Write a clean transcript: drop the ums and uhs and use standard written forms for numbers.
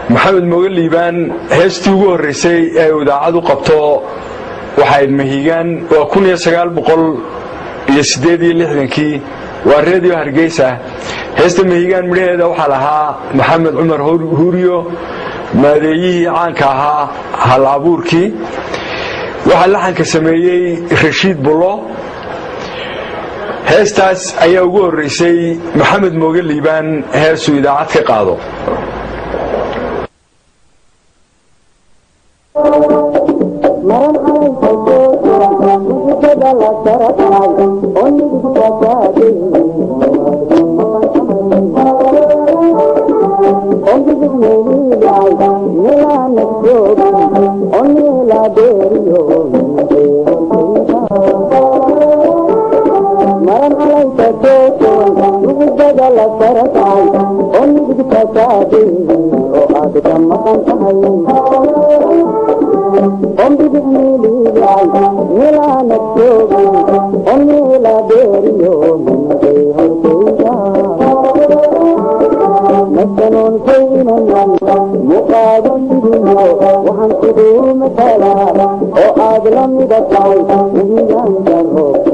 محمد مغليبان هستي ugu horeysay ee idaacadu qabto waxay mahigaan waa 1968 waa radio Hargeysa heesta mahigaan midheeda waxa lahaa Maxamed Cumar Huuriyo maadeeyii caanka ahaa hal abuurkii waxa laxanka sameeyay Rashiid Bulo heestaas ayaa ugu horeysay Maxamed Mugaliibaan heesu idaacad ka qaado وحن قدوم تلا وآدلم دفعي وهي